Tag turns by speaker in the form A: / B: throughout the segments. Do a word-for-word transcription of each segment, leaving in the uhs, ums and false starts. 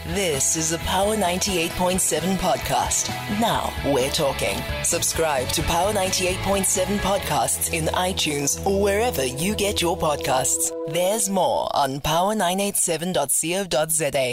A: This is a Power ninety-eight point seven podcast. Now we're talking. Subscribe to Power ninety-eight point seven podcasts in iTunes or wherever you get your podcasts. There's more on power nine eight seven dot co dot za.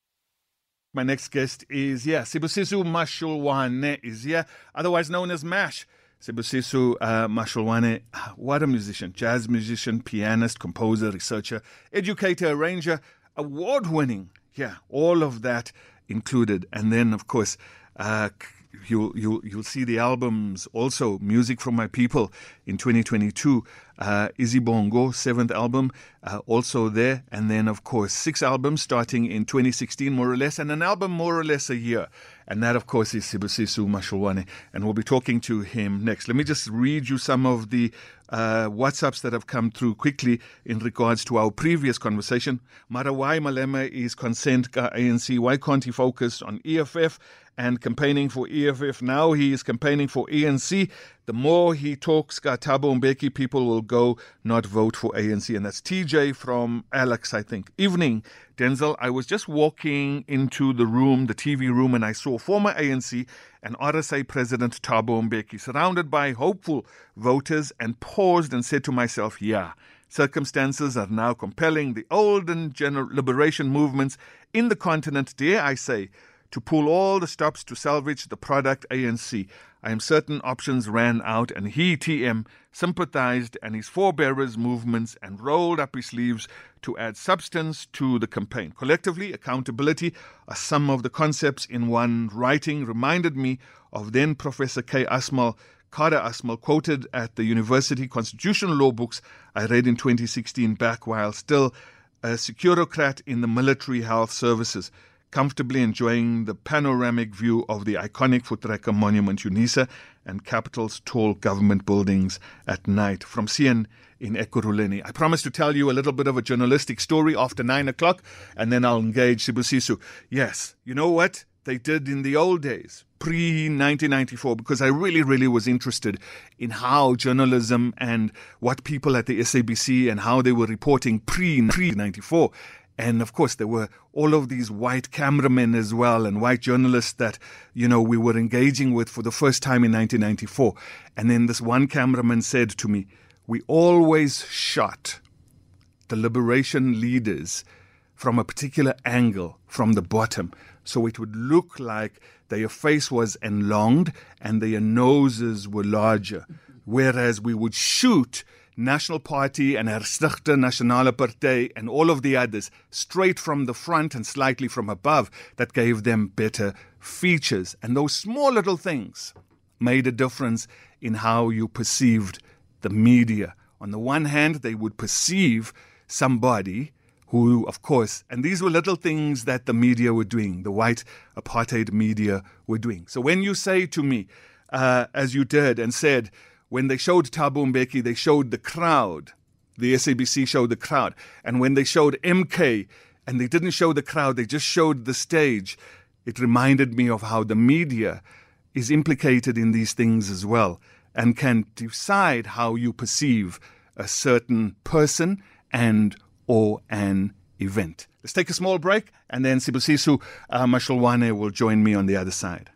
B: My next guest is, yeah, Sibusiso Mashulwane is here, otherwise known as MASH. Sibusiso uh, Mashulwane, what a musician, jazz musician, pianist, composer, researcher, educator, arranger, award-winning, yeah, all of that included. And then, of course, uh, you'll, you'll, you'll see the albums also, Music from My People in twenty twenty-two, uh, Izibongo, seventh album, uh, also there. And then, of course, six albums starting in twenty sixteen, more or less, and an album more or less a year. And that, of course, is Sibusiso Mashulwane. And we'll be talking to him next. Let me just read you some of the uh, WhatsApps that have come through quickly in regards to our previous conversation. Marawai Malema is consent ka A N C. Why can't he focus on E F F and campaigning for E F F? Now he is campaigning for A N C. The more he talks, ka Thabo Mbeki, people will go not vote for A N C. And that's T J from Alex, I think. Evening, Denzel. I was just walking into the room, the T V room, and I saw former A N C and R S A President Thabo Mbeki surrounded by hopeful voters and paused and said to myself, yeah, circumstances are now compelling the old and gener- liberation movements in the continent, dare I say, to pull all the stops to salvage the product A N C. I am certain options ran out and he, T M, sympathized and his forebearers' movements and rolled up his sleeves to add substance to the campaign. Collectively, accountability are some of the concepts in one writing reminded me of then Professor K. Asmal, Kader Asmal, quoted at the University Constitutional Law books I read in twenty sixteen back while still a securocrat in the military health services, comfortably enjoying the panoramic view of the iconic Voortrekker Monument, UNISA, and Capital's tall government buildings at night. From C N in Ekurhuleni. I promise to tell you a little bit of a journalistic story after nine o'clock, and then I'll engage Sibusiso. Yes, you know what they did in the old days, pre nineteen ninety-four, because I really, really was interested in how journalism and what people at the S A B C and how they were reporting pre ninety-four. And, of course, there were all of these white cameramen as well and white journalists that, you know, we were engaging with for the first time in nineteen ninety-four. And then this one cameraman said to me, we always shot the liberation leaders from a particular angle, from the bottom. So it would look like their face was enlonged and their noses were larger. Whereas we would shoot National Party and Herstichte Nasionale Partij and all of the others straight from the front and slightly from above. That gave them better features. And those small little things made a difference in how you perceived the media. On the one hand, they would perceive somebody who, of course, and these were little things that the media were doing, the white apartheid media were doing. So when you say to me, uh, as you did and said, when they showed Thabo Mbeki, they showed the crowd. The S A B C showed the crowd. And when they showed M K, and they didn't show the crowd, they just showed the stage, it reminded me of how the media is implicated in these things as well and can decide how you perceive a certain person and or an event. Let's take a small break, and then Sibusiso uh, Mashulwane will join me on the other side.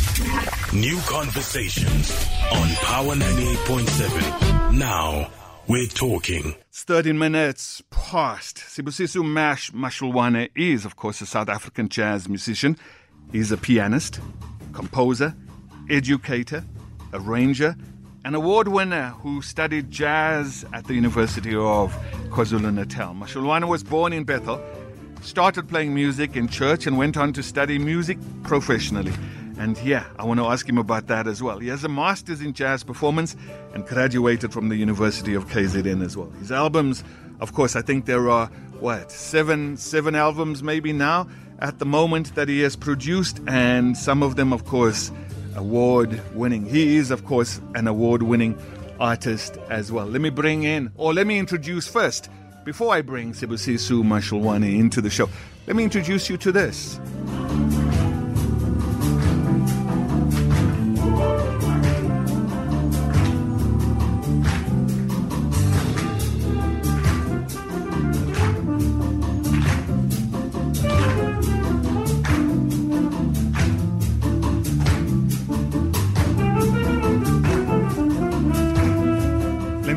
C: New conversations on Power ninety-eight point seven. Now we're talking.
B: It's thirteen minutes past. Sibusiso Mash Mashulwane is, of course, a South African jazz musician. He's a pianist, composer, educator, arranger, an award winner who studied jazz at the University of KwaZulu-Natal. Mashulwane was born in Bethel, started playing music in church, and went on to study music professionally. And yeah, I want to ask him about that as well. He has a master's in jazz performance and graduated from the University of K Z N as well. His albums, of course, I think there are, what, seven, seven albums maybe now at the moment that he has produced, and some of them, of course, award-winning. He is, of course, an award-winning artist as well. Let me bring in, or let me introduce first, before I bring Sibusiso Mashulwane into the show, let me introduce you to this.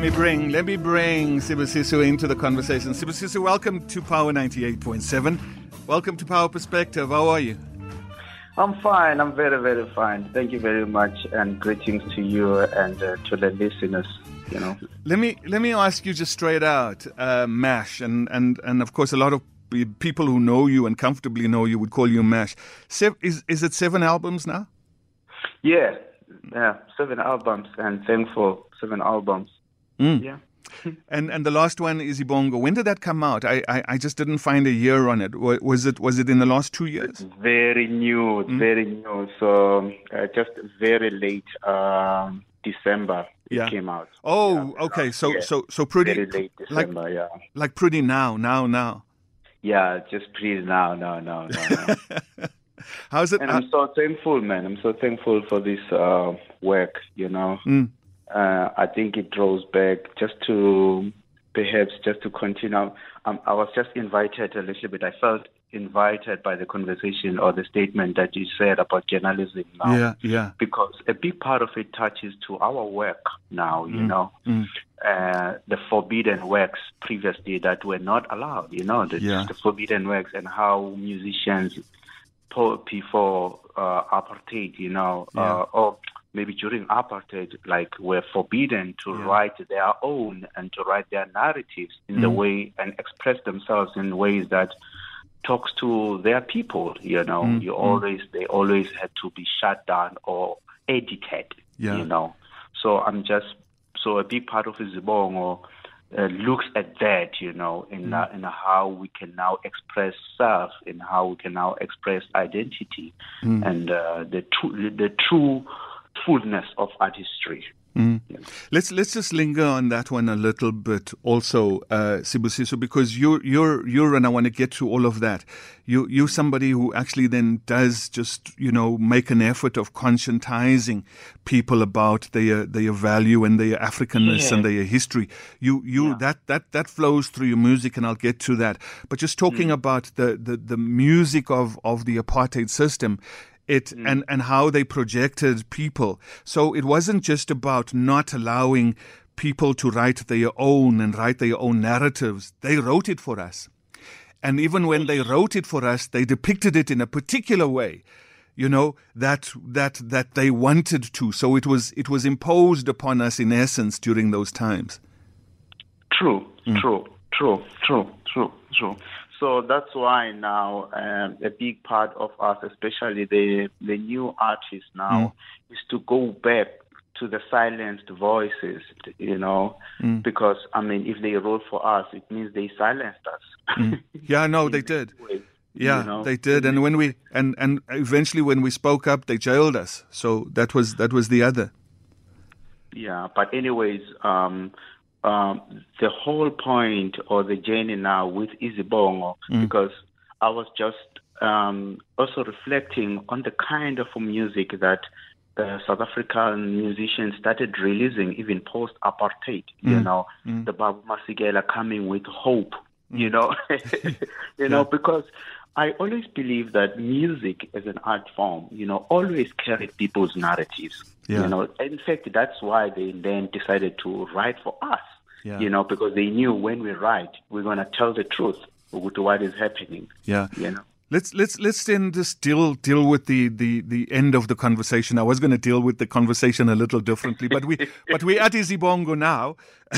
B: me bring, let me bring Sibusiso into the conversation. Sibusiso, welcome to Power ninety-eight point seven. Welcome to Power Perspective. How are you?
D: I'm fine. I'm very, very fine. Thank you very much, and greetings to you and uh, to the listeners. You know,
B: let me let me ask you just straight out, uh, Mash, and, and and of course a lot of people who know you and comfortably know you would call you Mash. Se- is is it seven albums now?
D: Yeah, yeah, seven albums, and thankful seven albums.
B: Mm.
D: Yeah.
B: And and the last one, Izibongo. When did that come out? I, I, I just didn't find a year on it. Was it was it in the last two years?
D: Very new, mm. very new. So uh, just very late um, December
B: yeah.
D: it came out.
B: Oh,
D: yeah,
B: okay. So
D: yeah.
B: so so pretty
D: very late December.
B: Like,
D: yeah,
B: like pretty now, now, now.
D: Yeah, just pretty now, now, now, now. now.
B: How's it?
D: And I'm so thankful, man. I'm so thankful for this uh, work. You know.
B: Mm.
D: Uh, I think it draws back just to perhaps just to continue. Um, I was just invited a little bit. I felt invited by the conversation or the statement that you said about journalism now.
B: Yeah, yeah.
D: Because a big part of it touches to our work now, you mm, know,
B: mm.
D: Uh, the forbidden works previously that were not allowed, you know, the,
B: yeah.
D: the forbidden works and how musicians before uh, apartheid, you know,
B: yeah.
D: uh, or maybe during apartheid, like were forbidden to
B: yeah.
D: write their own and to write their narratives in mm. the way and express themselves in ways that talks to their people. You know, mm. you always they always had to be shut down or edited.
B: Yeah.
D: You know, so I'm just so a big part of Izibongo uh, looks at that. You know, in mm. uh, in how we can now express self, in how we can now express identity, mm. and uh, the true the true. fullness of art history.
B: Mm. Yeah. Let's let's just linger on that one a little bit, also, uh, Sibusiso, because you're you're you're, and I want to get to all of that. You you're somebody who actually then does just you know make an effort of conscientizing people about their their value and their Africanness yeah. and their history. You you yeah. that that that flows through your music, and I'll get to that. But just talking mm. about the, the the music of of the apartheid system. It mm. and, and how they projected people. So it wasn't just about not allowing people to write their own and write their own narratives. They wrote it for us. And even when they wrote it for us, they depicted it in a particular way, you know, that that that they wanted to. So it was it was imposed upon us in essence during those times.
D: True, mm. true, true, true, true, true. So that's why now um, a big part of us, especially the the new artists now, mm. is to go back to the silenced voices, you know, mm. because, I mean, if they wrote for us, it means they silenced us.
B: Mm. Yeah, no, they did.
D: Way,
B: yeah,
D: you know?
B: they did. And when we and, and eventually when we spoke up, they jailed us. So that was that was the other.
D: Yeah, but anyways, um, Um, the whole point or the journey now with Izibongo, mm. because I was just um, also reflecting on the kind of music that uh, South African musicians started releasing even post-apartheid, mm. you know, mm. the Babu Masikela coming with hope, mm. you know, you know, yeah. because I always believe that music as an art form, you know, always carried people's narratives. Yeah. You know, in fact, that's why they then decided to write for us. Yeah. You know, because they knew when we write, we're going to tell the truth to what is happening.
B: Yeah.
D: You know.
B: Let's let's let's then just deal deal with the, the, the end of the conversation. I was going to deal with the conversation a little differently, but we but we're at Izibongo now,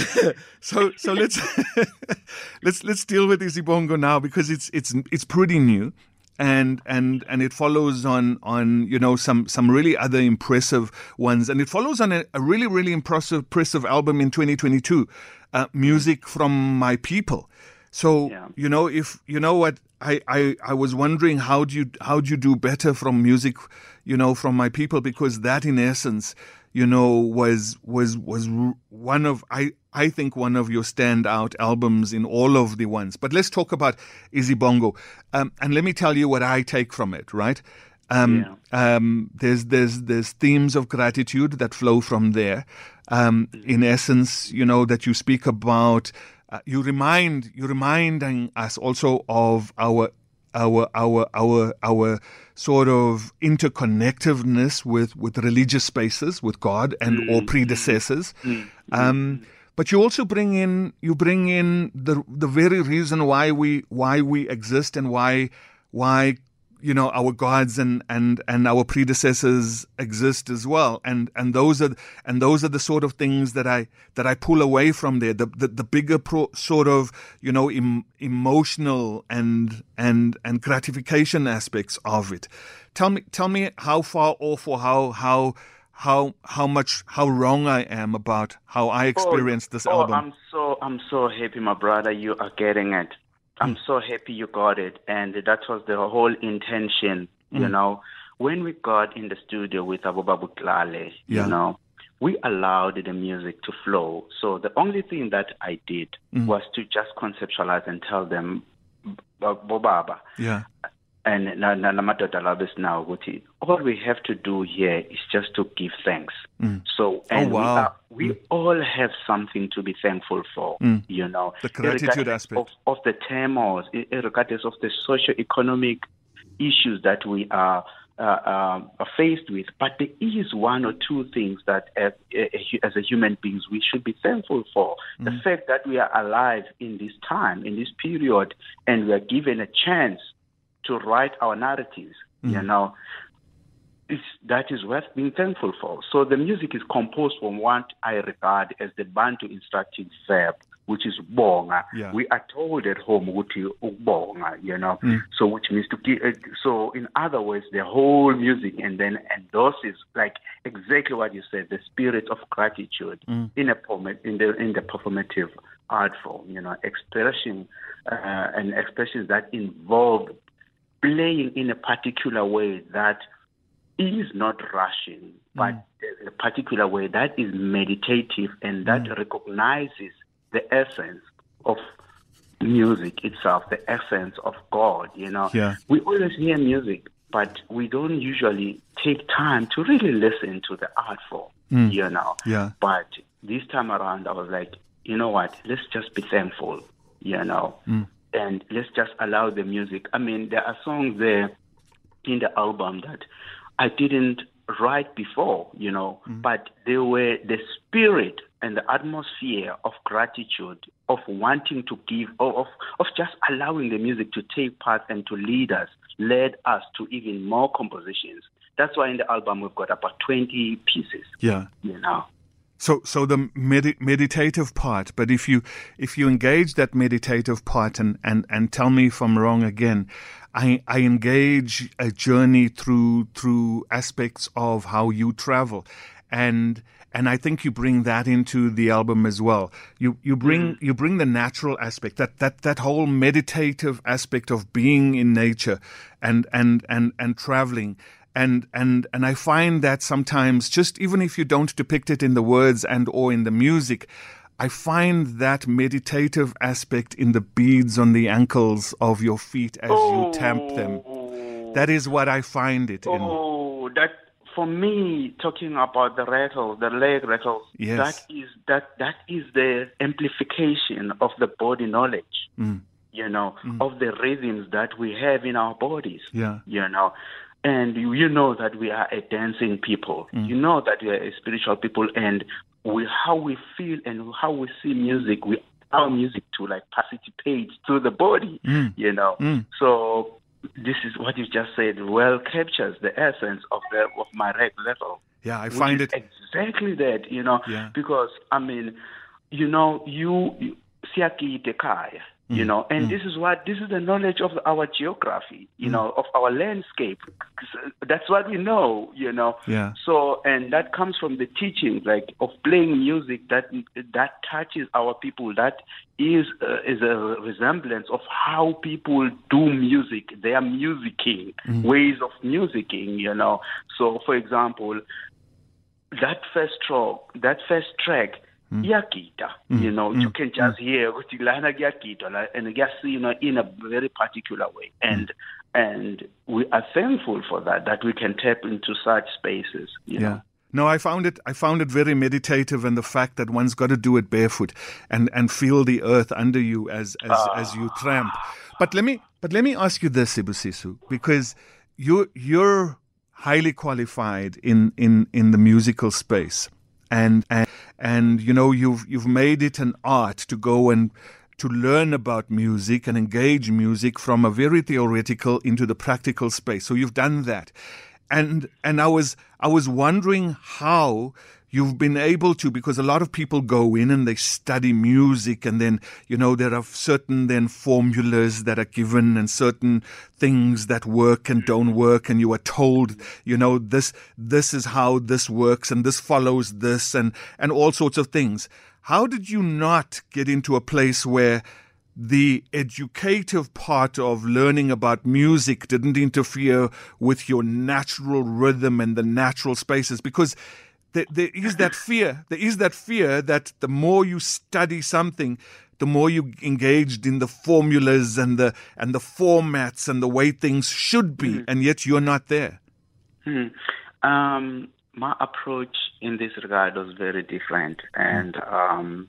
B: so so let's let's let's deal with Izibongo now because it's it's it's pretty new, and and and it follows on on you know some some really other impressive ones, and it follows on a, a really really impressive impressive album in twenty twenty-two, uh, Music from My People. So yeah. you know if you know what. I, I, I was wondering how do you how do you do better from music, you know, from my people, because that in essence, you know, was was was one of I I think one of your standout albums in all of the ones. But let's talk about Izibongo, um, and let me tell you what I take from it. Right, um, yeah. um, there's there's there's themes of gratitude that flow from there. Um, in essence, you know, that you speak about. Uh, you remind you reminding us also of our our our our our sort of interconnectedness with, with religious spaces, with God and mm. or predecessors. Mm. Um, but you also bring in you bring in the the very reason why we why we exist and why why you know our gods and, and, and our predecessors exist as well, and and those are and those are the sort of things that I that I pull away from there. The the, the bigger pro, sort of you know em, emotional and and and gratification aspects of it. Tell me tell me how far off or how how how how much how wrong I am about how I experienced
D: oh,
B: this
D: oh,
B: album.
D: I'm so I'm so happy, my brother. You are getting it. I'm so happy you got it, and that was the whole intention, you mm. know. When we got in the studio with Abu Babu Klale, yeah. you know, we allowed the music to flow. So the only thing that I did mm. was to just conceptualize and tell them, Bobaba,
B: yeah.
D: and Namadoda Labis now, all we have to do here is just to give thanks. Mm. So, and
B: oh, wow.
D: we, are, we mm. all have something to be thankful for, mm. you know.
B: The gratitude aspect.
D: Of, of the turmoil, regardless of the socio-economic issues that we are, uh, uh, are faced with. But there is one or two things that as, as a human beings we should be thankful for. Mm. The fact that we are alive in this time, in this period, and we are given a chance to write our narratives, mm. you know, it's, that is worth being thankful for. So the music is composed from what I regard as the Bantu instructive verb, which is bonga.
B: Yeah.
D: We are told at home, bonga, you know, mm. so which means to give. So in other words, the whole music and then endorses like exactly what you said, the spirit of gratitude mm. in a in the in the performative art form, you know, expression uh, and expressions that involve playing in a particular way that is not rushing, but mm. in a particular way that is meditative and that mm. recognizes the essence of music itself, the essence of God, you know.
B: Yeah.
D: We always hear music, but we don't usually take time to really listen to the art form, mm. you know.
B: Yeah.
D: But this time around, I was like, you know what, let's just be thankful, you know. Mm. And let's just allow the music. I mean, there are songs there in the album that I didn't write before, you know, mm. but they were the spirit and the atmosphere of gratitude, of wanting to give, of, of just allowing the music to take part and to lead us, led us to even more compositions. That's why in the album we've got about twenty pieces.
B: Yeah.
D: You know.
B: So, so the med- meditative part. But if you if you engage that meditative part, and, and, and tell me if I'm wrong again, I I engage a journey through through aspects of how you travel, and and I think you bring that into the album as well. You you bring mm-hmm. you bring the natural aspect, that that that whole meditative aspect of being in nature, and and and and traveling. And and and I find that sometimes, just even if you don't depict it in the words and or in the music, I find that meditative aspect in the beads on the ankles of your feet as
D: oh,
B: you tamp them. That is what I find it
D: oh,
B: in.
D: Oh, that for me, talking about the rattle, the leg rattles,
B: yes.
D: that is that that is the amplification of the body knowledge. Mm. You know, mm. of the rhythms that we have in our bodies.
B: Yeah.
D: You know. And you know that we are a dancing people. Mm. You know that we are a spiritual people, and we, how we feel and how we see music, we allow music to like participate through the body. Mm. You know, mm. so this is what you just said. Well, captures the essence of the of my reg level.
B: Yeah, I find it
D: exactly that. You know,
B: yeah.
D: because I mean, you know, you siaki tekaya. You know, and mm. this is what, this is the knowledge of our geography, you mm. know, of our landscape. That's what we know, you know.
B: Yeah.
D: So, and that comes from the teachings, like, of playing music that that touches our people. That is uh, is a resemblance of how people do music. They are musicking, mm. ways of musicking, you know. So, for example, that first track, that first track, Mm. Yakita, mm. you know, mm. you can just mm. hear and you know, in a very particular way, and mm. and we are thankful for that, that we can tap into such spaces. You
B: yeah.
D: know?
B: No, I found it. I found it very meditative, and the fact that one's got to do it barefoot and, and feel the earth under you as as, uh. as you tramp. But let me but let me ask you this, Sibusiso, because you're you're highly qualified in, in, in the musical space. and and and you know you've you've made it an art to go and to learn about music and engage music from a very theoretical into the practical space. So you've done that. And and I was I was wondering how you've been able to, because a lot of people go in and they study music, and then, you know, there are certain then formulas that are given and certain things that work and don't work, and you are told, you know, this this is how this works and this follows this and, and all sorts of things. How did you not get into a place where the educative part of learning about music didn't interfere with your natural rhythm and the natural spaces? Because there, there is that fear. There is that fear that the more you study something, the more you engaged in the formulas and the and the formats and the way things should be, mm. and yet you're not there.
D: Mm. Um, my approach in this regard was very different, and um,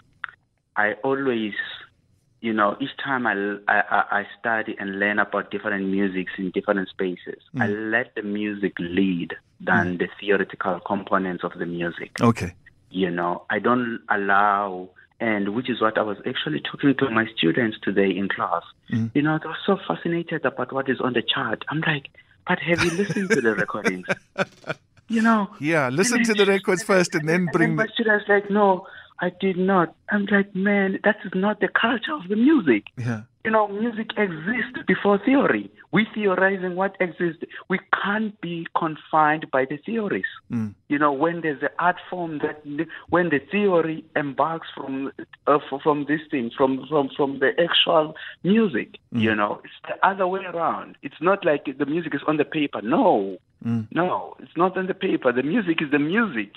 D: I always, you know, each time I, I, I study and learn about different musics in different spaces, mm. I let the music lead than mm. the theoretical components of the music.
B: Okay.
D: You know, I don't allow, and which is what I was actually talking to my students today in class. Mm. You know, they were so fascinated about what is on the chart. I'm like, but have you listened to the recordings? You know?
B: Yeah, listen to the records first and then bring...
D: And my students like, no, I did not. I'm like, man, that is not the culture of the music.
B: Yeah.
D: You know, music exists before theory. We theorizing what exists. We can't be confined by the theories. Mm. You know, when there's an art form that, when the theory embarks from uh, from these things, from, from, from the actual music, mm. you know, it's the other way around. It's not like the music is on the paper. No, mm. no, it's not on the paper. The music is the music.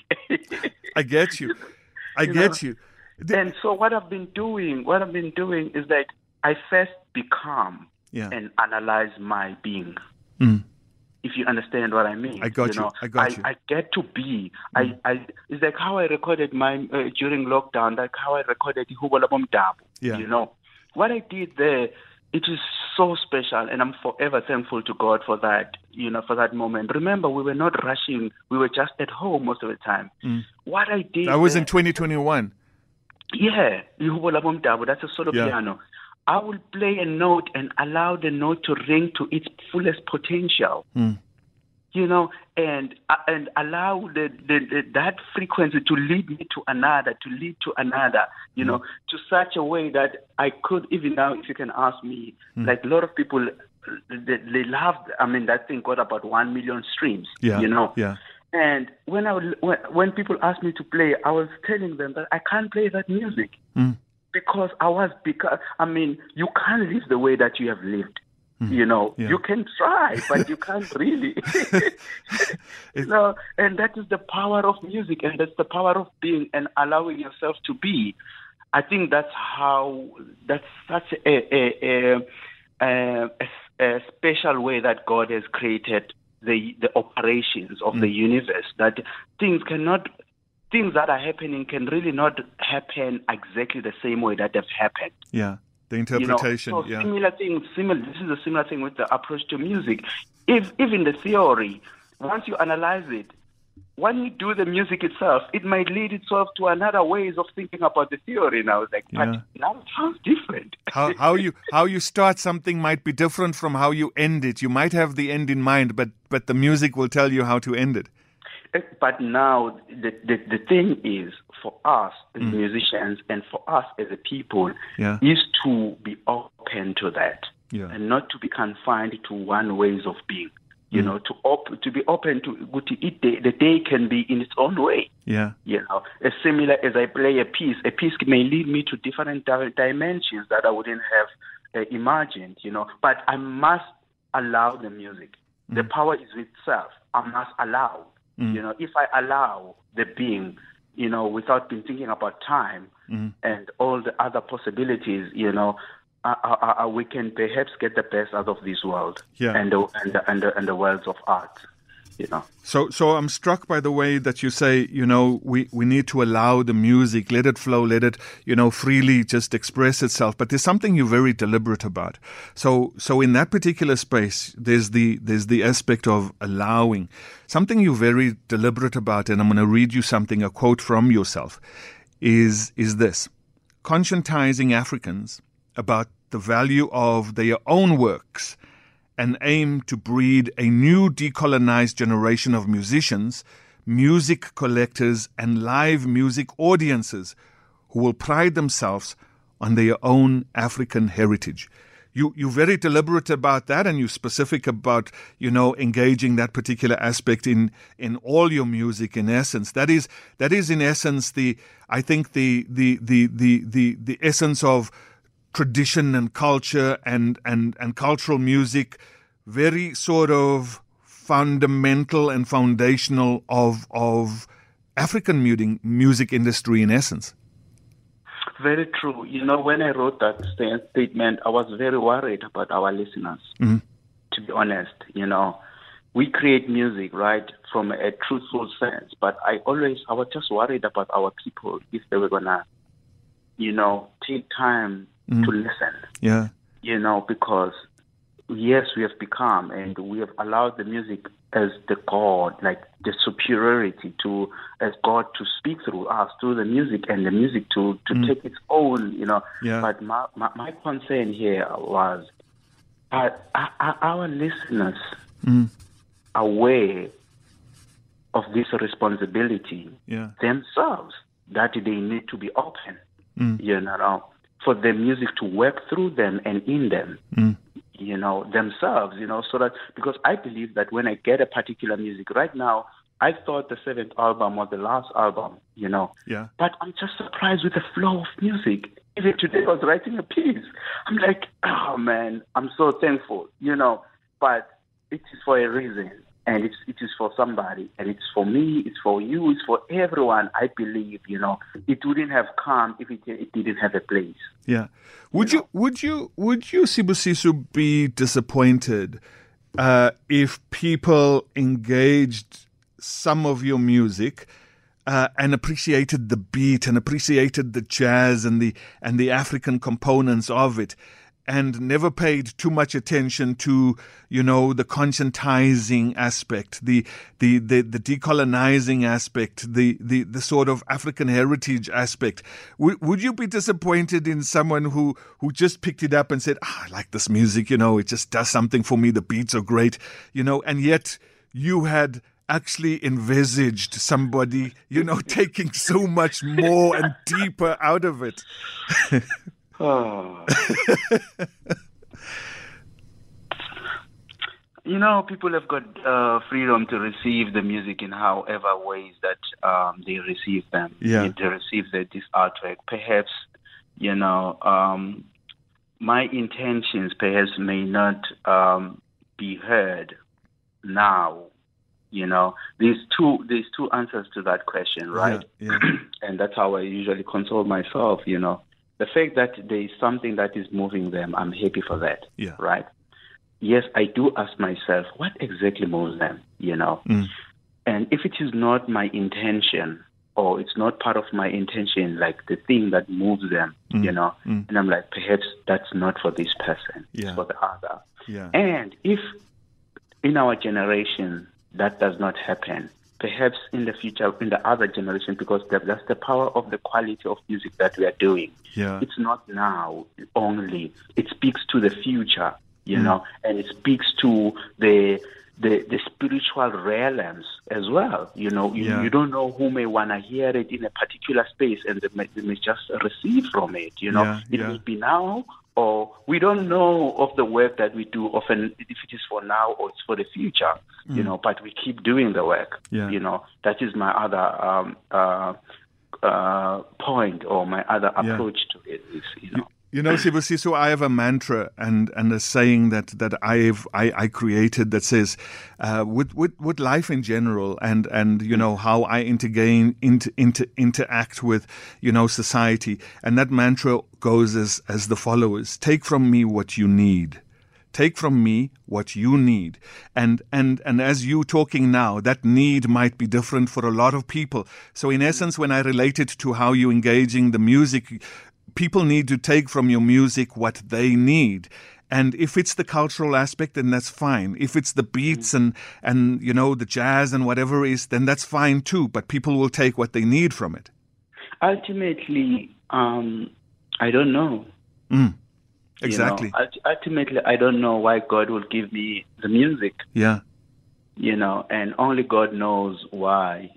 B: I get you. I you get know? you. The-
D: and so what I've been doing, what I've been doing is that I first become
B: yeah.
D: and analyze my being.
B: Mm.
D: If you understand what I mean.
B: I got you.
D: you know,
B: I got
D: I,
B: you.
D: I get to be.
B: Mm.
D: I, I. It's like how I recorded my uh, during lockdown. Like how I recorded Ihubo Labom Dabo.
B: Yeah.
D: You know what I did there. It is so special, and I'm forever thankful to God for that. You know, for that moment. Remember, we were not rushing. We were just at home most of the time.
B: Mm.
D: What I did.
B: That was
D: there,
B: in twenty twenty-one.
D: Yeah, Ihubo Labom Dabo. That's a solo
B: yeah.
D: piano. I will play a note and allow the note to ring to its fullest potential. Mm. You know, and uh, and allow the, the, the that frequency to lead me to another, to lead to another, you mm. know, to such a way that I could, even now, if you can ask me, mm. like a lot of people, they, they love, I mean, that thing got about one million streams,
B: yeah.
D: you know.
B: Yeah.
D: And when I when, when people asked me to play, I was telling them that I can't play that music. Mm. Because I was, because, I mean, you can't live the way that you have lived. Mm. You know, yeah. you can try, but you can't really. you know, and that is the power of music, and that's the power of being and allowing yourself to be. I think that's how, that's such a, a, a, a, a special way that God has created the, the operations of mm. the universe, that things cannot, things that are happening can really not happen exactly the same way that they've happened.
B: Yeah, the interpretation.
D: You know, so
B: yeah.
D: similar thing, similar. This is a similar thing with the approach to music. If even the theory, once you analyze it, when you do the music itself, it might lead itself to another ways of thinking about the theory. Now, like,
B: yeah.
D: but now it sounds different.
B: how how you how you start something might be different from how you end it. You might have the end in mind, but but the music will tell you how to end it.
D: But now the, the the thing is, for us as mm. musicians and for us as a people,
B: yeah.
D: is to be open to that,
B: yeah.
D: and not to be confined to one ways of being. You mm. know, to op- to be open to it. The, the day can be in its own way.
B: Yeah.
D: You know, as similar as I play a piece, a piece may lead me to different di- dimensions that I wouldn't have uh, imagined. You know, but I must allow the music. Mm. The power is with self. I must allow. Mm. You know, if I allow the being, you know, without being thinking about time mm. and all the other possibilities, you know, uh, uh, uh, we can perhaps get the best out of this world
B: yeah.
D: and the and the, and the and the worlds of art. you know.
B: So, so I'm struck by the way that you say, you know, we, we need to allow the music, let it flow, let it, you know, freely just express itself. But there's something you're very deliberate about. So, so in that particular space, there's the there's the aspect of allowing. Something you're very deliberate about, and I'm going to read you something, a quote from yourself, is is this: conscientizing Africans about the value of their own works and aim to breed a new decolonized generation of musicians, music collectors, and live music audiences who will pride themselves on their own African heritage. You, you're very deliberate about that, and you're specific about, you know, engaging that particular aspect in, in all your music. In essence, that is that is in essence the I think the the the the the, the essence of tradition and culture and, and, and cultural music, very sort of fundamental and foundational of of African music, music industry in essence.
D: Very true. You know, when I wrote that statement, I was very worried about our listeners,
B: mm-hmm.
D: to be honest. You know, we create music, right, from a truthful sense, but I always, I was just worried about our people, if they were going to, you know, take time
B: Mm.
D: to listen,
B: yeah,
D: you know, because yes, we have become, and we have allowed the music as the God, like the superiority to, as God to speak through us, through the music, and the music to, to
B: mm.
D: take its own, you know.
B: Yeah.
D: But my, my, my concern here was, are, are our listeners
B: mm.
D: aware of this responsibility
B: yeah.
D: themselves, that they need to be open,
B: mm.
D: you know, for the music to work through them and in them,
B: mm.
D: you know, themselves, you know, so that, because I believe that when I get a particular music right now, I thought the seventh album was the last album, you know,
B: yeah.
D: but I'm just surprised with the flow of music. Even today I was writing a piece. I'm like, oh man, I'm so thankful, you know, but it is for a reason. And it's, it is for somebody, and it's for me, it's for you, it's for everyone. I believe, you know, it wouldn't have come if it, it didn't have a place.
B: Yeah. Would you, you know? would you, would you, Sibusiso, be disappointed uh, if people engaged some of your music uh, and appreciated the beat and appreciated the jazz and the and the African components of it, and never paid too much attention to, you know, the conscientizing aspect, the the the, the decolonizing aspect, the, the, the sort of African heritage aspect? W- would you be disappointed in someone who, who just picked it up and said, ah, I like this music, you know, it just does something for me, the beats are great, you know, and yet you had actually envisaged somebody, you know, taking so much more and deeper out of it?
D: Oh. You know, people have got uh, freedom to receive the music in however ways that um, they receive them.
B: Yeah.
D: They receive the, this artwork. Perhaps, you know, um, my intentions perhaps may not um, be heard now. You know, there's two there's two answers to that question, right?
B: Yeah, yeah.
D: And that's how I usually console myself, you know. The fact that there is something that is moving them, I'm happy for that,
B: yeah.
D: right? Yes, I do ask myself, what exactly moves them, you know?
B: Mm.
D: And if it is not my intention, or it's not part of my intention, like the thing that moves them,
B: mm.
D: you know,
B: mm.
D: and I'm like, perhaps that's not for this person,
B: yeah.
D: it's for the other.
B: Yeah.
D: And if in our generation that does not happen, perhaps in the future, in the other generation, because that's the power of the quality of music that we are doing.
B: Yeah.
D: It's not now only. It speaks to the future, you
B: mm.
D: know, and it speaks to the the, the spiritual realms as well. You know, you,
B: yeah.
D: you don't know who may want to hear it in a particular space, and they may, they may just receive from it, you know.
B: Yeah,
D: it
B: yeah.
D: may be now, or we don't know of the work that we do often, if it is for now or it's for the future, mm. you know, but we keep doing the work,
B: yeah.
D: you know. That is my other um, uh, uh, point, or my other
B: yeah.
D: approach to it is, you know.
B: You, you know, Sibusiso, I have a mantra and, and a saying that, that I've, I, I created that says, uh, with, with, with life in general and, and, you know, how I intergain, inter, inter, interact with, you know, society. And that mantra goes as, as the follows: take from me what you need. take from me what you need. And, and, and as you talking now, that need might be different for a lot of people. So in essence, when I relate it to how you engaging the music, people need to take from your music what they need. And if it's the cultural aspect, then that's fine. If it's the beats and, and, you know, the jazz and whatever it is, then that's fine too. But people will take what they need from it.
D: Ultimately, um, I don't know.
B: Mm, exactly.
D: You know, ultimately, I don't know why God will give me the music.
B: Yeah.
D: You know, and only God knows why.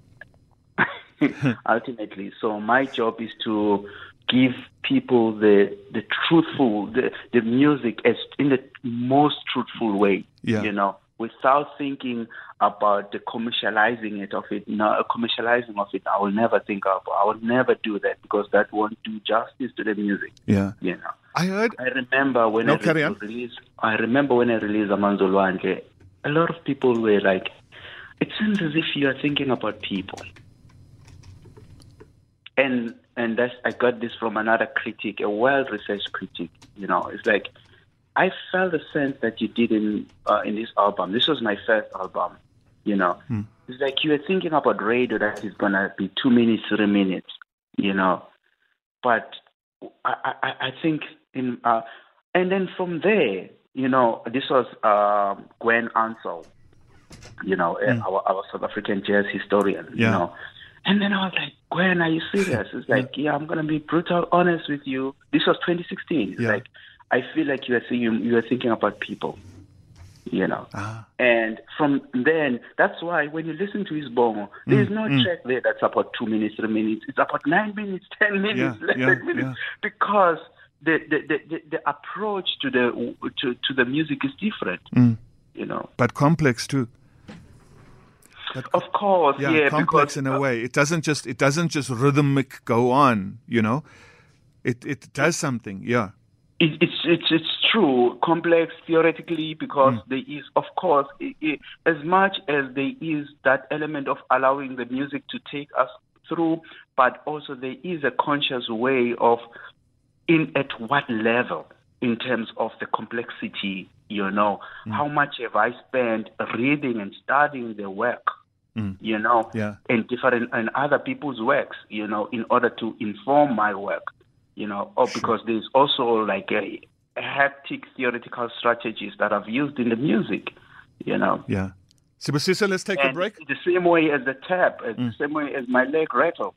D: Ultimately. So my job is to give people the the truthful, the, the music as in the most truthful way,
B: yeah.
D: you know, without thinking about the commercializing it of it. No, commercializing of it, I will never think of. I will never do that because that won't do justice to the music.
B: Yeah,
D: you know.
B: I heard.
D: I remember when
B: no,
D: I re- released. I remember when I released Amanzolwandle. A lot of people were like, "It seems as if you are thinking about people." And and that's, I got this from another critic, a well-researched critic. You know, it's like, I felt the sense that you did in uh, in this album. This was my first album. You know, hmm. It's like you were thinking about radio that is gonna be two minutes, three minutes. You know, but I I, I think in uh, and then from there, you know, this was uh, Gwen Ansel. You know, hmm. our our South African jazz historian.
B: Yeah.
D: You know. And then I was like, Gwen, are you serious? It's like, yeah, I'm going to be brutal honest with you. This was twenty sixteen. It's
B: yeah.
D: like, I feel like you are, thinking, you are thinking about people, you know.
B: Ah.
D: And from then, that's why when you listen to his bongo, there's mm, no mm. track there that's about two minutes, three minutes. It's about nine minutes, ten minutes,
B: yeah,
D: eleven
B: yeah,
D: minutes.
B: Yeah.
D: Because the, the, the, the, the approach to the to, to the music is different,
B: mm.
D: you know.
B: But complex too.
D: But, of course,
B: yeah,
D: yeah,
B: complex
D: because,
B: in a way. It doesn't just it doesn't just rhythmic go on, you know. It it does something, yeah.
D: It, it's it's it's true, complex theoretically, because mm. there is, of course, it, it, as much as there is that element of allowing the music to take us through, but also there is a conscious way of in at what level in terms of the complexity. You know, mm. how much have I spent reading and studying the work? Mm. You know,
B: yeah.
D: and different and other people's works, you know, in order to inform my work, you know, or because there's also like a, a hectic theoretical strategies that I've used in the music, you know.
B: Yeah. Sibusiso, let's take
D: and
B: a break.
D: The same way as the tap, mm. the same way as my leg rattle.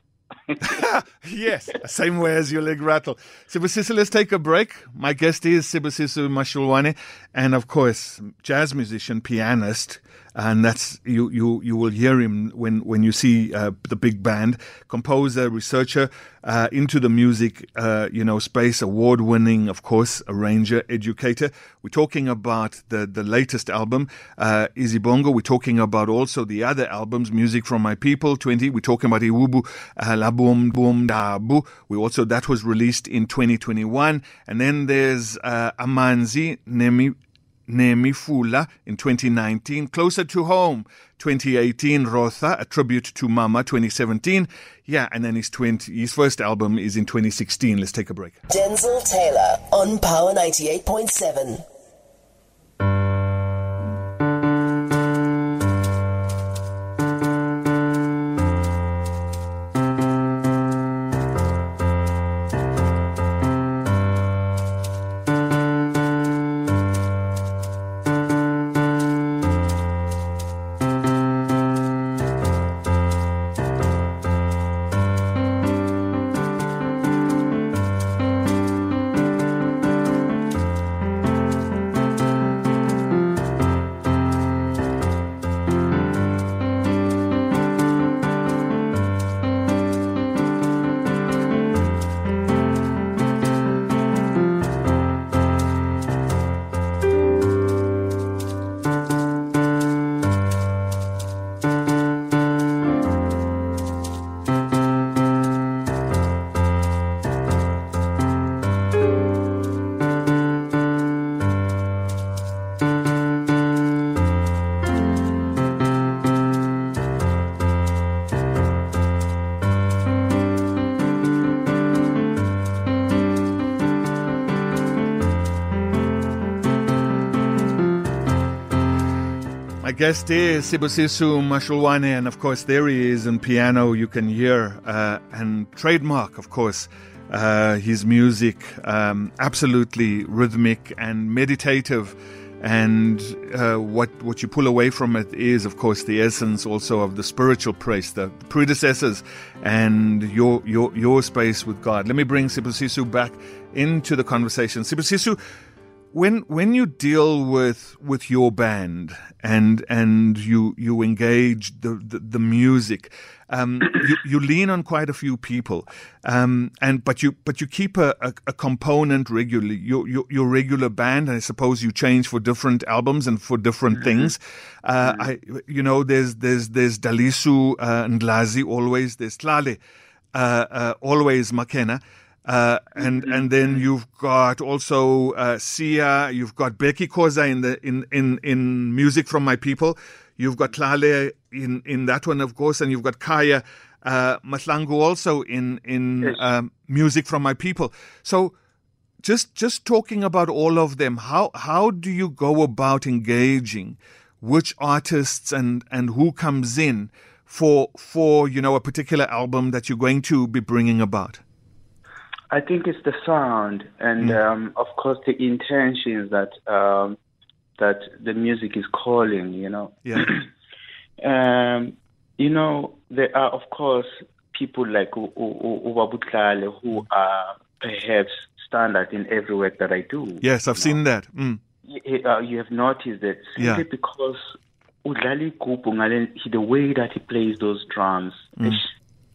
B: Yes, same way as your leg rattle. Sibusiso, let's take a break. My guest is Sibusiso Mashulwane, and of course, jazz musician, pianist, and that's you. You you will hear him when when you see uh, the big band. Composer, researcher uh, into the music, uh, you know, space. Award-winning, of course, arranger, educator. We're talking about the the latest album, uh, Izibongo. We're talking about also the other albums, Music from My People, twenty. We're talking about Iwubu, uh, La Boom Boom Dabu. We also that was released in twenty twenty-one, and then there's uh, Amanzi Nemi. Nemifula in twenty nineteen, Closer to Home twenty eighteen, Rotha, a tribute to Mama twenty seventeen. Yeah, and then his twenty his first album is in twenty sixteen. Let's take a break.
A: Denzel Taylor on Power ninety-eight point seven.
B: My guest is Sibusiso Mashulwane, and of course there he is on piano. You can hear uh, and trademark, of course, uh, his music, um, absolutely rhythmic and meditative. And uh, what what you pull away from it is, of course, the essence also of the spiritual praise, the predecessors, and your your your space with God. Let me bring Sibusiso back into the conversation. Sibusiso, When when you deal with with your band and and you you engage the the, the music, um, you, you lean on quite a few people, um, and but you but you keep a, a, a component regularly. Your, your your regular band, I suppose you change for different albums and for different mm-hmm. things. Uh, mm-hmm. I you know there's there's there's Dalisu uh, Ndlazi always. There's Tlale uh, uh, always Makena. Uh, and and then you've got also uh, Sia, you've got Becky Koza in the in, in, in Music from My People, you've got Tlale in, in that one, of course, and you've got Kaya uh, Mahlangu also in in yes. um, Music from My People. So just just talking about all of them, how how do you go about engaging which artists and, and who comes in for for you know a particular album that you're going to be bringing about?
D: I think it's the sound and, mm. um, of course, the intentions that um, that the music is calling, you know.
B: Yeah.
D: um, you know, there are, of course, people like Ubaba Tlale who are perhaps standard in every work that I do.
B: Yes, I've seen know. that. Mm.
D: You, uh, you have noticed that simply yeah. because Udlali Gubu, the way that he plays those drums, mm. it's,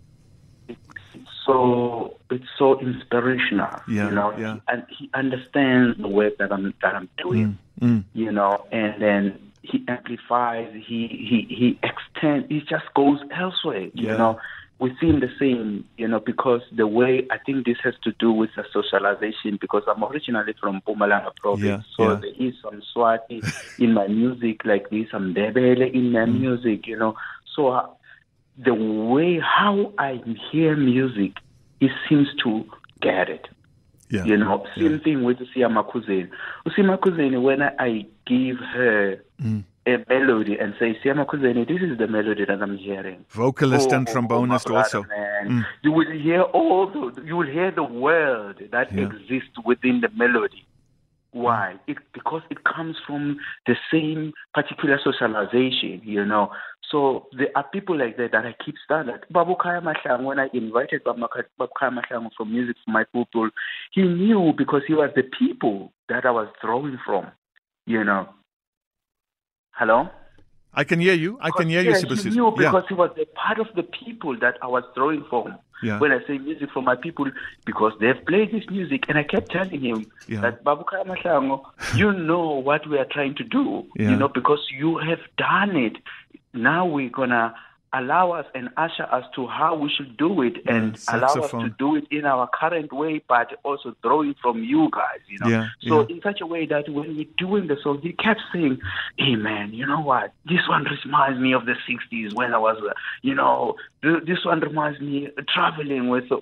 D: So it's so inspirational,
B: yeah,
D: you know,
B: yeah.
D: and he understands the work that I'm that I'm doing,
B: mm, mm.
D: you know, and then he amplifies, he he he extends, he just goes elsewhere,
B: yeah.
D: you know. We seem the same, you know, because the way I think this has to do with the socialization. Because I'm originally from Mpumalanga province,
B: yeah,
D: so
B: yeah.
D: there is some Swati in my music, like this, some Ndebele in my mm. music, you know. So. Uh, The way how I hear music, he seems to get it.
B: Yeah.
D: You know, same
B: yeah.
D: thing with Sia Makuzeni. Sia Makuzeni, when I give her
B: mm.
D: a melody and say, Sia Makuzeni, this is the melody that I'm hearing.
B: Vocalist
D: oh,
B: and trombonist
D: oh,
B: also.
D: Mm. You will hear all the, you will hear the world that
B: yeah.
D: exists within the melody. Why? It because it comes from the same particular socialization, you know. So there are people like that that I keep standard. Babu Kaya Mahlangu, when I invited Babu Kaya Mahlangu from Music for My People, he knew because he was the people that I was drawing from, you know. Hello?
B: I can hear you. I can hear
D: yeah,
B: you, Sibusiso.
D: He knew because
B: yeah.
D: he was a part of the people that I was drawing from.
B: Yeah.
D: When I say Music for My People, because they've played this music, and I kept telling him
B: yeah.
D: that Babu Kaya Mahlangu, you know what we are trying to do,
B: yeah.
D: you know, because you have done it. Now we're gonna allow us and usher us to how we should do it, and
B: yeah,
D: allow us to do it in our current way, but also drawing from you guys, you know.
B: Yeah,
D: so
B: yeah.
D: in such a way that when we're doing the song, he kept saying, "Hey man, you know what? This one reminds me of the sixties when I was, uh, you know, th- this one reminds me of traveling with uh,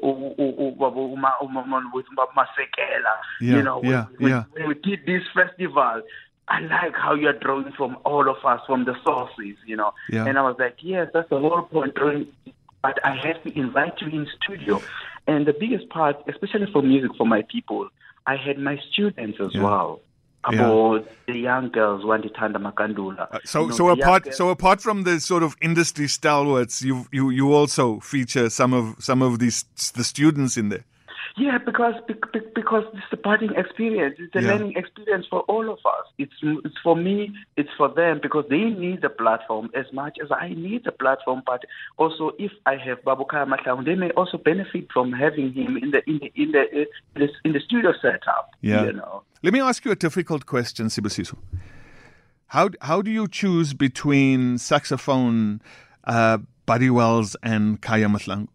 D: with Masekela,
B: yeah,
D: you know,
B: yeah,
D: when,
B: yeah.
D: when we did this festival." I like how you're drawing from all of us, from the sources, you know.
B: Yeah.
D: And I was like, yes, that's the whole point. Drawing, but I have to invite you in studio. And the biggest part, especially for Music for My People, I had my students as
B: yeah.
D: well. About yeah. the young girls, Wanditanda Makandula.
B: Uh, so,
D: you know,
B: so apart,
D: girls,
B: so apart from the sort of industry stalwarts, you you you also feature some of some of these the students in there.
D: Yeah, because because it's a parting experience. It's a
B: yeah.
D: learning experience for all of us. It's it's for me. It's for them because they need the platform as much as I need the platform. But also, if I have Babu Kaya Mahlangu, they may also benefit from having him in the in the in the in the, in the studio setup.
B: Yeah.
D: You know.
B: Let me ask you a difficult question, Sibusiso. How how do you choose between saxophone, uh, Buddy Wells, and Kaya Mahlangu?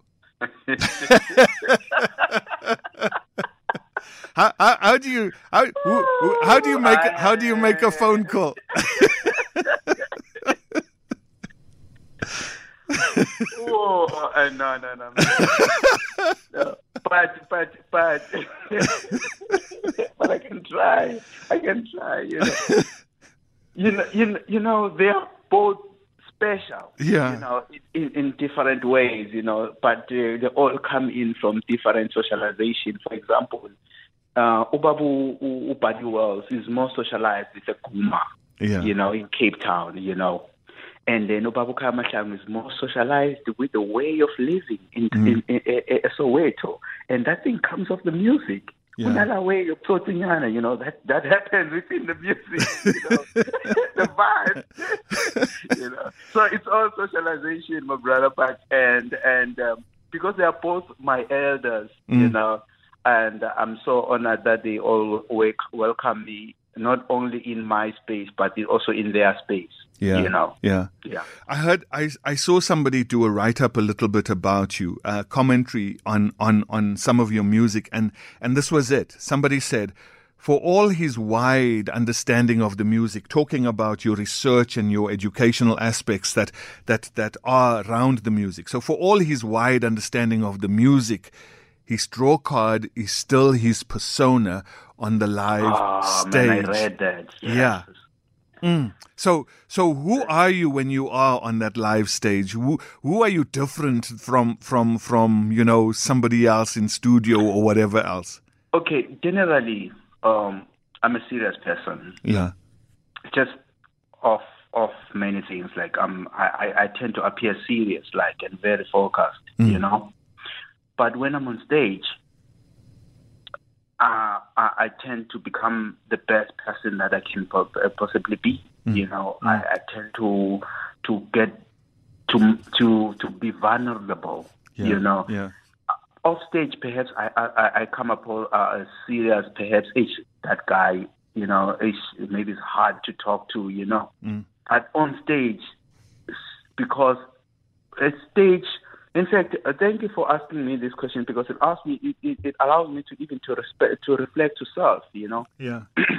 B: how, how how do you how who, who, how do you make how do you make a phone call?
D: Oh, uh, no, no, no, no. no. But, but, but, but I can try. I can try. You know, you know, you know, you know there are both special,
B: Yeah.
D: you know, in, in different ways, you know, but uh, they all come in from different socialization. For example, uh, Ubabu Ubadi Wells is more socialized with a Kuma,
B: Yeah.
D: you know, in Cape Town, you know. And then Ubabu Kamashang is more socialized with the way of living in,
B: Mm.
D: in, in, in, in Soweto. And that thing comes off the music.
B: Yeah.
D: Another way of putting you know, that, that happens within the music, you know, the vibe, you know. So it's all socialization, my brother, but, and, and um, because they are both my elders,
B: Mm.
D: you know, and I'm so honored that they all wake, welcome me, not only in my space, but also in their space,
B: Yeah.
D: you know.
B: Yeah.
D: Yeah.
B: I heard, I, I saw somebody do a write-up a little bit about you, uh, commentary on, on, on some of your music, and, and this was it. Somebody said, for all his wide understanding of the music, talking about your research and your educational aspects that, that, that are around the music. So for all his wide understanding of the music, his draw card is still his persona on the live
D: Oh,
B: stage.
D: man, I read that. Yes.
B: Yeah. Mm. So, so who are you when you are on that live stage? Who, who are you different from, from, from, you know, somebody else in studio or whatever else?
D: Okay, generally, um, I'm a serious person.
B: Yeah.
D: Just off of many things. Like um, I, I, I tend to appear serious, like, and very focused,
B: Mm.
D: you know. But when I'm on stage, uh, I, I tend to become the best person that I can po- possibly be.
B: Mm.
D: You know,
B: Mm.
D: I, I tend to to get to to to be vulnerable.
B: Yeah.
D: You know,
B: Yeah.
D: off stage, perhaps I I, I come upon uh, a serious, perhaps it's that guy. You know, it's, maybe it's hard to talk to. You know,
B: Mm.
D: but on stage, because a stage. In fact, uh, thank you for asking me this question because it asks me, it, it, it allows me to even to respect, to reflect to self. You know,
B: Yeah.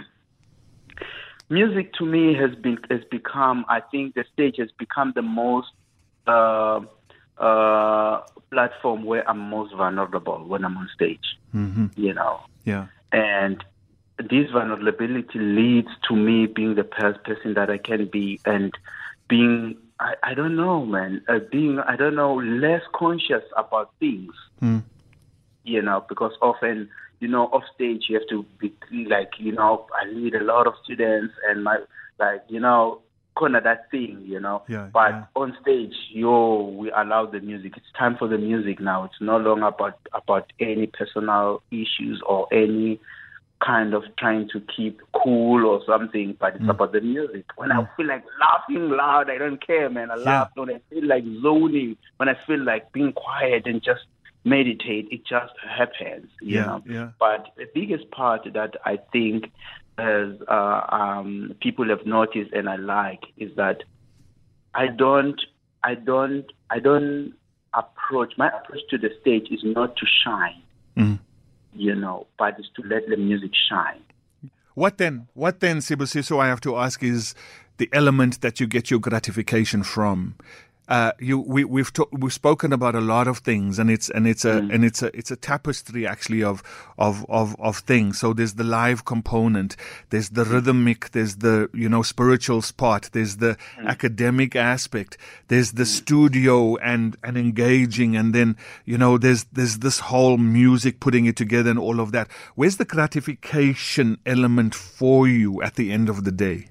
D: music to me has been has become. I think the stage has become the most uh, uh, platform where I'm most vulnerable when I'm on stage.
B: Mm-hmm.
D: You know,
B: Yeah.
D: and this vulnerability leads to me being the per- person that I can be and being. I, I don't know, man. Uh, being, I don't know, less conscious about things,
B: Mm.
D: you know, because often, you know, off stage you have to be like, you know, I lead a lot of students and my, like, you know, kind of that thing, you know.
B: Yeah,
D: but
B: yeah.
D: on stage, yo, we allow the music. It's time for the music now. It's no longer about about any personal issues or any kind of trying to keep cool or something, but it's
B: Mm.
D: about the music. When I feel like laughing loud, I don't care, man. I
B: Yeah.
D: laugh. When I feel like zoning, when I feel like being quiet and just meditate, it just happens, you
B: Yeah,
D: know.
B: yeah.
D: But the biggest part that I think as uh, um, people have noticed and I like is that I don't, I don't, I don't approach, my approach to the stage is not to shine.
B: Mm.
D: You know, but it's to let the music shine.
B: What then? What then, Sibusiso, I have to ask is the element that you get your gratification from. Uh, you, we, we've to, we've spoken about a lot of things, and it's and it's a
D: Mm.
B: and it's a it's a tapestry actually of of of of things. So there's the live component, there's the rhythmic, there's the you know spiritual part, there's the
D: Mm.
B: academic aspect, there's the studio and and engaging, and then you know there's there's this whole music putting it together and all of that. Where's the gratification element for you at the end of the day?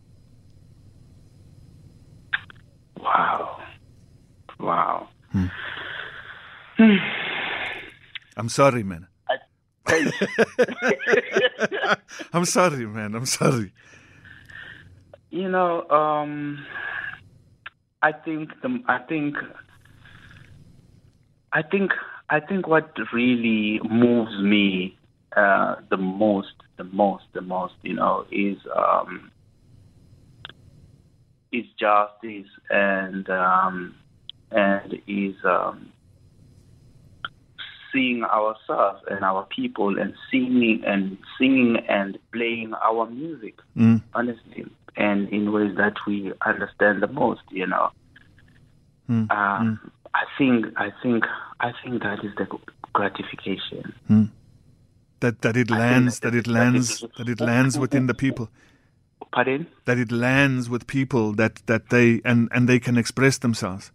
D: Wow. Wow.
B: Hmm. I'm sorry, man.
D: I,
B: I'm sorry, man. I'm sorry.
D: you know, um, I think the, I think, I think, I think what really moves me uh, the most, the most, the most, you know, is um, is justice and um, and is um, seeing ourselves and our people and singing and singing and playing our music,
B: Mm.
D: honestly, and in ways that we understand the most, you know.
B: Mm.
D: Um,
B: Mm.
D: I think, I think, I think that is the gratification.
B: Mm. That that it
D: I think
B: lands,
D: that
B: that it
D: is
B: lands,
D: gratification.
B: that it lands within the people.
D: Pardon?
B: That it lands with people that, that they and, and they can express themselves.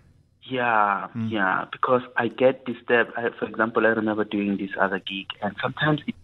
D: Yeah, mm. yeah, because I get disturbed. I, for example, I remember doing this other gig, and sometimes it,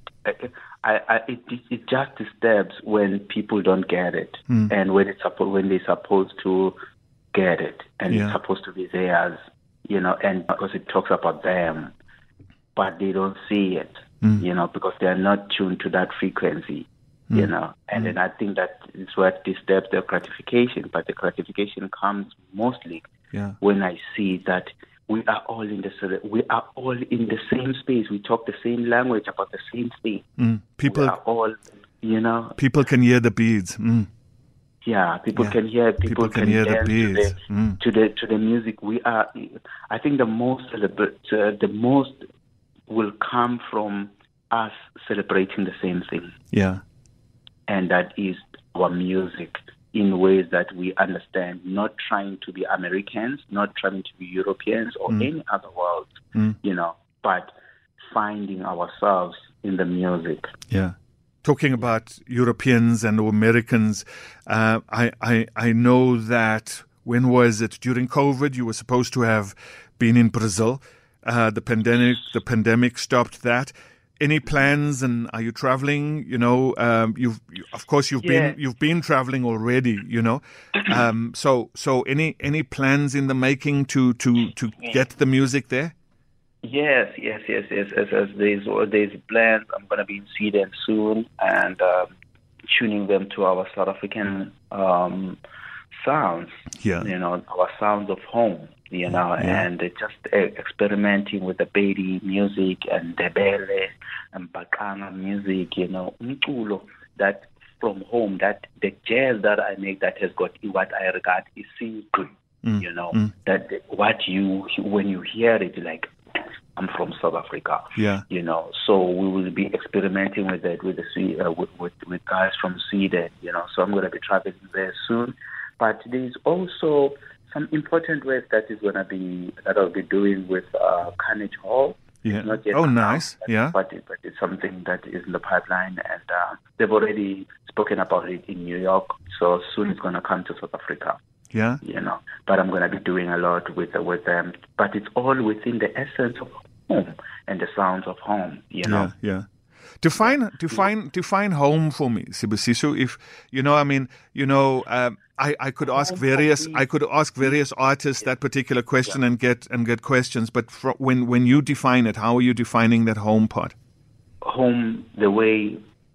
D: I, I, it, it just disturbs when people don't get it, mm. and when it's when they're supposed to get it, and yeah. it's supposed to be theirs, you know, and because it talks about them, but they don't see it, mm. you know, because they are not tuned to that frequency, mm. you know, and mm. then I think that is what disturbs their gratification, but the gratification comes mostly yeah. when I see that we are all in the we are all in the same space. We talk the same language about the same thing.
B: Mm. People
D: we are all, you know.
B: People can hear the beats. Mm.
D: Yeah, people yeah. can hear. People, people can, can hear the beats to the, mm. to the to the music. We are. I think the most celebra- uh, the most will come from us celebrating the same thing.
B: Yeah,
D: and that is our music. In ways that we understand, not trying to be Americans, not trying to be Europeans or mm. any other world, mm. you know, but finding ourselves in the music.
B: Yeah. Talking about Europeans and Americans, uh, I, I I know that, when was it? During COVID, you were supposed to have been in Brazil. Uh, the pandemic, the pandemic stopped that. Any plans, and are you traveling? You know, um, you've you, of course you've yeah. been you've been traveling already. You know, um, so so any any plans in the making to to, to get the music there?
D: Yes, yes, yes, yes. As, as there's there's plans. I'm gonna be in Sweden soon, and um, tuning them to our South African um, sounds.
B: Yeah,
D: you know, our sounds of home. You know, yeah. and just uh, experimenting with the Bedi music and Ndebele and Bakana music, you know, umculo, that from home, that the jazz that I make that has got what I regard is simple, mm. you know, mm. that what you, when you hear it, like, I'm from South Africa,
B: yeah,
D: you know, so we will be experimenting with it with the uh, with, with with guys from Sweden, you know, so I'm going to be traveling there soon, but there's also some important work that is going to be that I'll be doing with uh, Carnegie Hall.
B: Yeah. Not yet oh, nice.
D: But,
B: yeah.
D: But, it, but it's something that is in the pipeline, and uh, they've already spoken about it in New York. So soon it's going to come to South Africa.
B: Yeah.
D: You know, but I'm going to be doing a lot with uh, with them. But it's all within the essence of home and the sounds of home. You know.
B: Yeah. Yeah. Define, define, define home for me, Sibusiso. If you know, I mean, you know, um, I, I could ask various, I could ask various artists that particular question and get and get questions. But for, when when you define it, how are you defining that home part?
D: Home, the way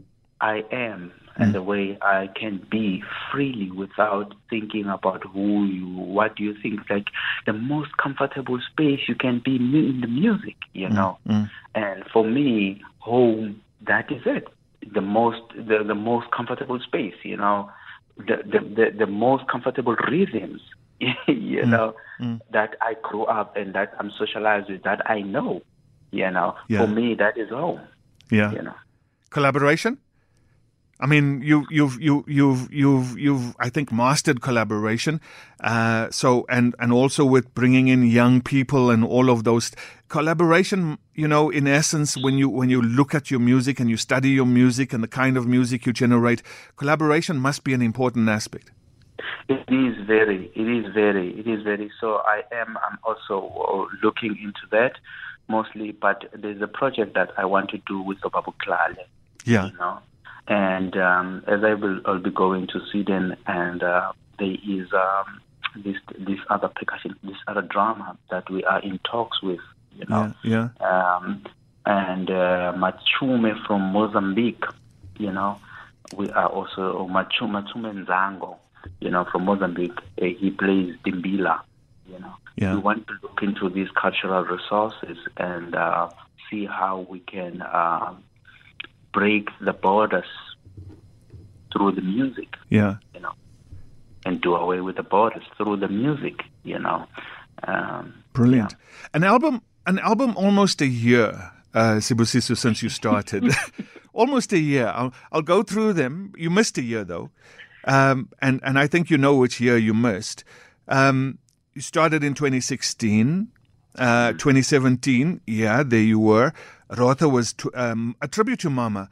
D: I am and mm. the way I can be freely without thinking about who you, what do you think. Like the most comfortable space you can be in the music, you know.
B: Mm.
D: And for me, home. That is it. The most, the, the most comfortable space, you know, the the, the, the most comfortable rhythms, you mm. know, mm. that I grew up and that I'm socialized with, that I know, you know. Yeah. For me, that is home.
B: Yeah.
D: You know.
B: Collaboration? I mean, you, you've, you, you've, you've, you've, I think, mastered collaboration. Uh, so, and, and also with bringing in young people and all of those collaboration, you know, in essence, when you, when you look at your music and you study your music and the kind of music you generate, collaboration must be an important aspect.
D: It is very, it is very, it is very. So I am, I'm also looking into that mostly, but there's a project that I want to do with Babu Klale.
B: Yeah.
D: You know? And um, as I will, I'll be going to Sweden, and uh, there is um, this this other percussion, this other drama that we are in talks with, you know.
B: Yeah. yeah.
D: Um, and uh, Machume from Mozambique, you know. We are also Machume Machume Nzango, you know, from Mozambique. Uh, he plays Dimbila, you know.
B: Yeah.
D: We want to look into these cultural resources and uh, see how we can. Uh, break the borders through the music,
B: yeah,
D: you know, and do away with the borders through the music, you know. Um,
B: Brilliant.
D: Yeah.
B: An album, an album, almost a year, uh, Sibusiso, since you started. Almost a year. I'll, I'll go through them. You missed a year though, um, and and I think you know which year you missed. Um, you started in twenty sixteen. Uh, twenty seventeen, yeah, there you were. Rotha was to, um, a tribute to Mama.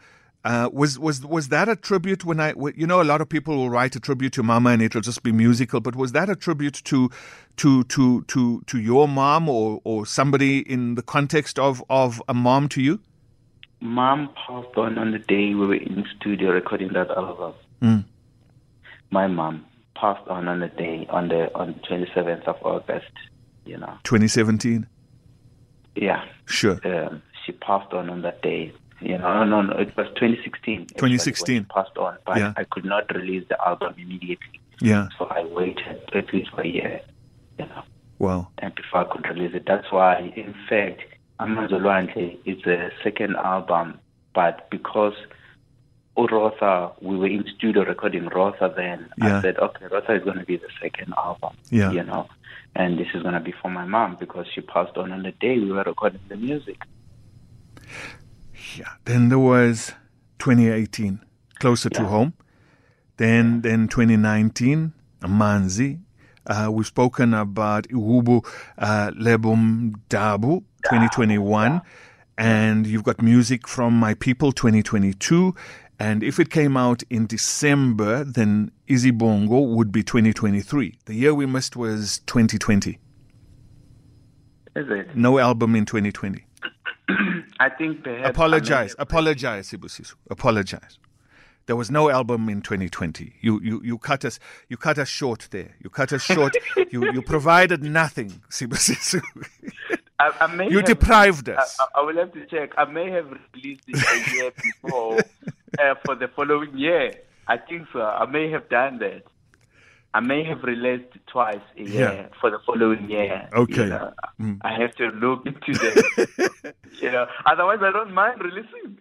B: Uh, was was was that a tribute when I, you know, a lot of people will write a tribute to Mama and it'll just be musical, but was that a tribute to to to to to your mom or, or somebody in the context of, of a mom to you?
D: Mom passed on on the day we were in studio recording that album.
B: Mm.
D: My mom passed on on the day, on the on twenty-seventh of August, you know.
B: twenty seventeen?
D: Yeah.
B: Sure.
D: Um, she passed on on that day. You know, no, no, it was twenty sixteen.
B: twenty sixteen.
D: When she passed on, but
B: Yeah.
D: I could not release the album immediately.
B: Yeah.
D: So I waited at least for a year, you know,
B: Wow.
D: and before I could release it. That's why, in fact, Amazolwandle is the second album, but because Rotha, we were in studio recording Rotha then,
B: Yeah.
D: I said, okay, Rotha is going to be the second album,
B: Yeah.
D: you know, and this is going to be for my mom because she passed on on the day we were recording the music.
B: Yeah. Then there was twenty eighteen, Closer to
D: Yeah.
B: Home. Then then twenty nineteen, Manzi. Uh, we've spoken about Ihubu uh, Lebum Dabu, twenty twenty-one. And you've got Music from My People, twenty twenty-two. And if it came out in December, then Izibongo would be twenty twenty-three. The year we missed was twenty twenty.
D: Is it?
B: No album in twenty twenty.
D: I think perhaps...
B: Apologize.
D: I may-
B: Apologize, Sibusiso. Apologize. There was no album in twenty twenty. You you you cut us you cut us short there. You cut us short. you you provided nothing, Sibusiso.
D: I, I may
B: You
D: have,
B: deprived us.
D: I, I will have to check. I may have released it a year before uh, for the following year. I think so. I may have done that. I may have released it twice a year
B: Yeah.
D: for the following year.
B: Okay.
D: You know,
B: Mm.
D: I have to look into that. you know, otherwise I don't mind releasing.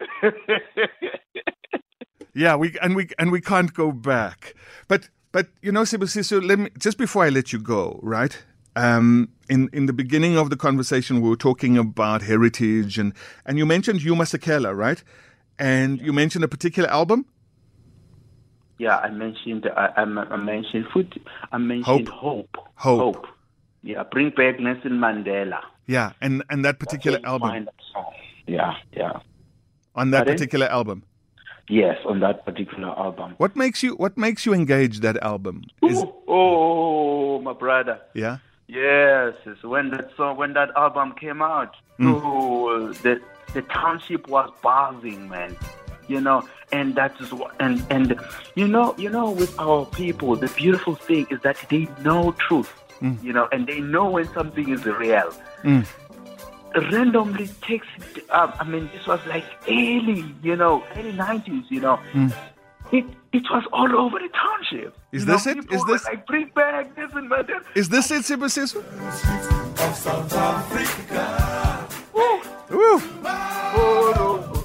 B: Yeah, we and we and we can't go back. But but you know, Sibusiso, let me just before I let you go, right? Um, in in the beginning of the conversation, we were talking about heritage, and and you mentioned Yuma Sakela, right? And you mentioned a particular album.
D: Yeah, I mentioned I, I, I mentioned food. I mentioned
B: Hope.
D: hope.
B: Hope.
D: Yeah, bring back Nelson Mandela.
B: Yeah, and and that particular
D: Can't
B: album,
D: find that song. Yeah, yeah.
B: on that
D: Pardon?
B: particular album.
D: Yes, on that particular album.
B: What makes you what makes you engage that album? Is
D: Ooh, oh, my brother.
B: yeah.
D: Yes, it's when that song, when that album came out, oh, the the township was buzzing, man. You know, and that is what, and and you know, you know, with our people, the beautiful thing is that they know truth. You know, and they know when something is real.
B: Mm.
D: Randomly takes it up. I mean, this was like early, you know, early nineties. You know, it it was all over the township.
B: Is
D: You
B: this
D: know,
B: it?
D: people
B: Is
D: were
B: this-
D: like bring back this and that?
B: Is this it, Sibusiso?
E: of South Africa.
B: Woo!
D: Oh, no.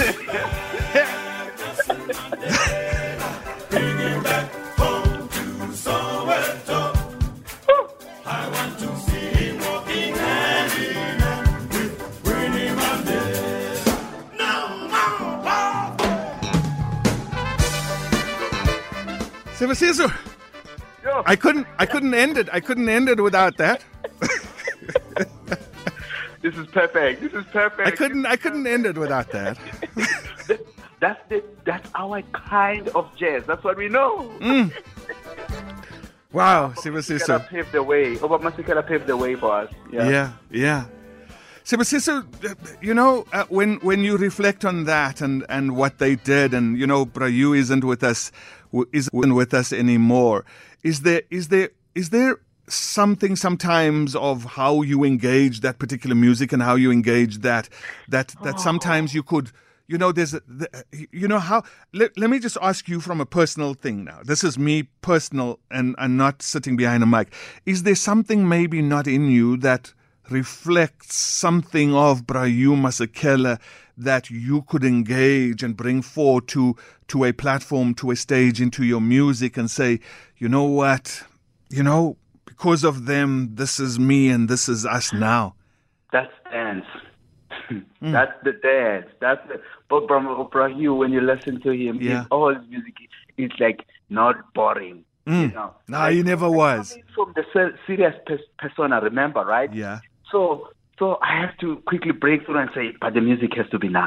E: Bringing back home to Soweto. I want to see him walking hand in hand with Winnie Mandela. No more.
B: Sibusiso,
D: Yo.
B: I couldn't I couldn't end it. I couldn't end it without that.
D: This is perfect. This is perfect.
B: I couldn't I couldn't end it without that.
D: That's the that's our kind of jazz. That's what we know.
B: Wow,
D: Masikela
B: Sibusiso.
D: paved the way. Oba Masikela paved the way for us. Yeah.
B: Yeah, yeah. Sibusiso, you know, uh, when when you reflect on that and, and what they did, and you know, Brayu isn't with us, w- isn't with us anymore. Is there is there is there something sometimes of how you engage that particular music and how you engage that that that sometimes you could, you know, there's a, the, you know how. Let, let me just ask you from a personal thing now. This is me personal and and not sitting behind a mic. Is there something maybe not in you that reflects something of Brayu Masekela that you could engage and bring forward to to a platform, to a stage, into your music and say, you know what, you know, because of them, this is me and this is us now.
D: That's dance. That's the dance. That's the, but Brayu, when you listen to him,
B: Yeah.
D: his, all his music, it's like not boring. You know,
B: No, he never was.
D: Coming from the ser- serious pers- persona, remember, right?
B: Yeah.
D: So, so I have to quickly break through and say, but the music has to be nice.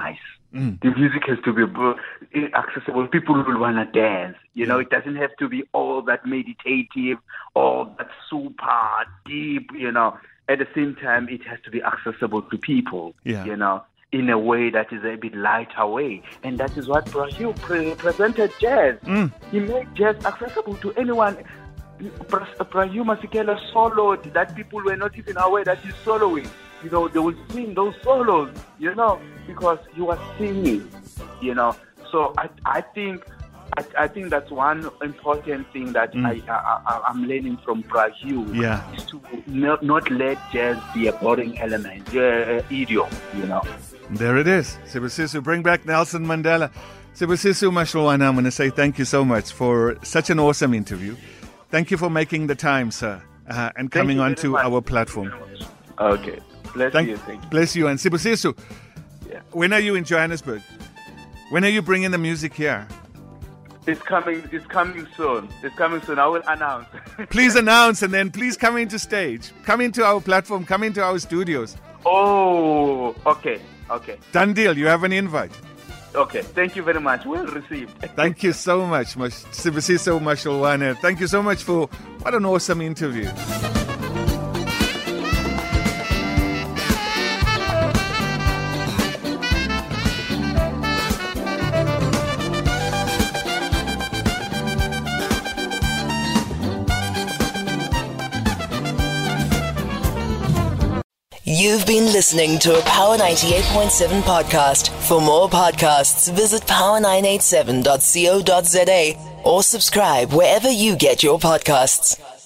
D: Mm. The music has to be accessible. People will want to dance. You know, it doesn't have to be all that meditative, all that super deep, you know. At the same time, it has to be accessible to people,
B: yeah.
D: you know, in a way that is a bit lighter way. And that is what Brahu pre- presented jazz.
B: Mm.
D: He made jazz accessible to anyone. Brahu Masekela soloed that people were not even aware that he's soloing. You know, they will sing those solos, you know, because he was singing, you know. So I I think I, I think that's one important thing that mm. I, I, I'm learning from Brahu,
B: yeah.
D: is to not, not let jazz be a boring element, uh, idiom, you know.
B: There it is. Sibusiso, bring back Nelson Mandela. Sibusiso Mashulwana, I'm going to say thank you so much for such an awesome interview. Thank you for making the time, sir, uh, and coming onto much. our platform.
D: Okay. Bless
B: thank,
D: you. Thank you.
B: Bless you. And Sibusiso,
D: yeah.
B: when are you in Johannesburg? When are you bringing the music here?
D: It's coming. It's coming soon. It's coming soon. I will announce.
B: Please announce, and then please come into stage. Come into our platform. Come into our studios.
D: Oh, okay, okay.
B: Done deal. You have an invite.
D: Okay. Thank you very much. Well received.
B: Thank you so much, Sibusiso Mashulwana. Thank you so much for what an awesome interview.
A: You've been listening to a Power ninety-eight point seven podcast. For more podcasts, visit power nine eight seven dot co dot za or subscribe wherever you get your podcasts.